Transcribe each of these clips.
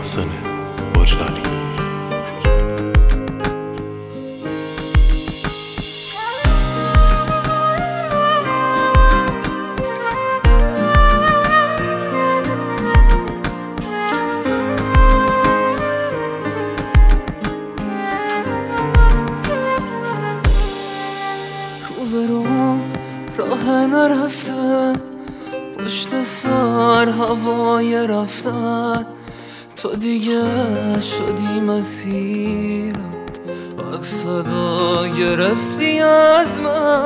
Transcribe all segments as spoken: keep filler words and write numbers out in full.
محسن وجدانی. روبروم راه نرفتن، پشت سر هوای رفتن، تو دیگه شدی مسیرم، وقت صدا گرفتی از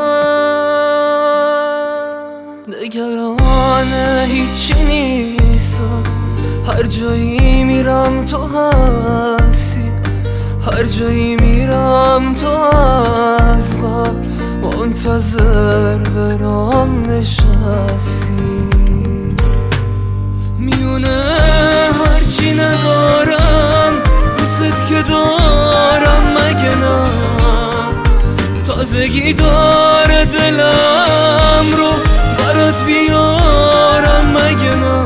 من. نگران هیچی نیستم، هر جایی میرم تو هستی، هر جایی میرم تو از قبل منتظر برام نشستی. میونه هرچی ندارم دوست که دارم، مگه نه تازگی داره دلم رو برات بیارم، مگه نه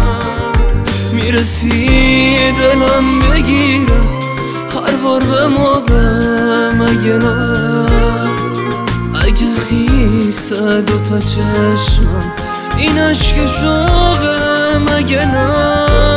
میرسی دلم بگیره هر بار به موقع، مگه نه اگه خیسه دوتا چشمم این عشق شوقه، مگه نه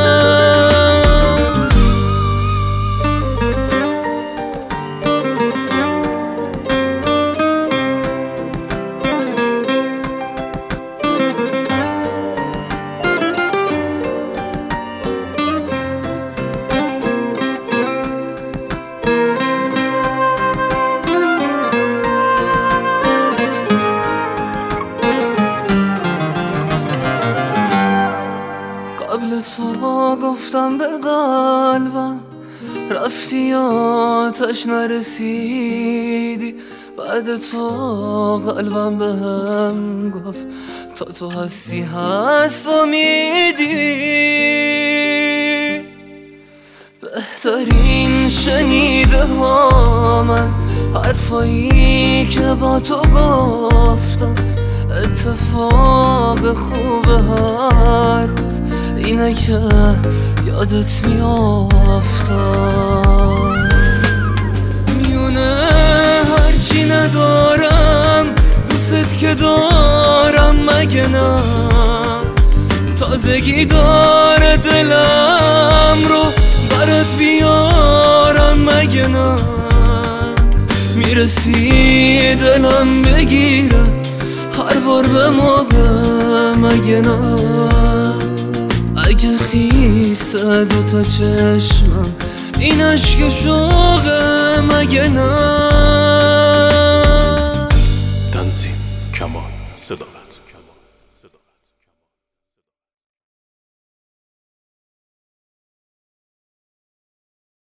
قبل تو گفتم به قلبم رفتی آتش نرسیدی، بعد تو قلبم به هم گفت تا تو هستی هست امیدی. بهترین شنیده ها من حرفایی که با تو گفتم، اتفاق خوب هر روز اینه که یادت میافتم. میونه هرچی ندارم دوست که دارم، مگه نه تازگی داره دلم رو برات بیارم، مگه نه میرسی دلم بگیره هر بار به موقع، مگه نه اگه خیسه دوتا چشمم این عشق شوقه، مگه نه تنظیم کمال صداقت.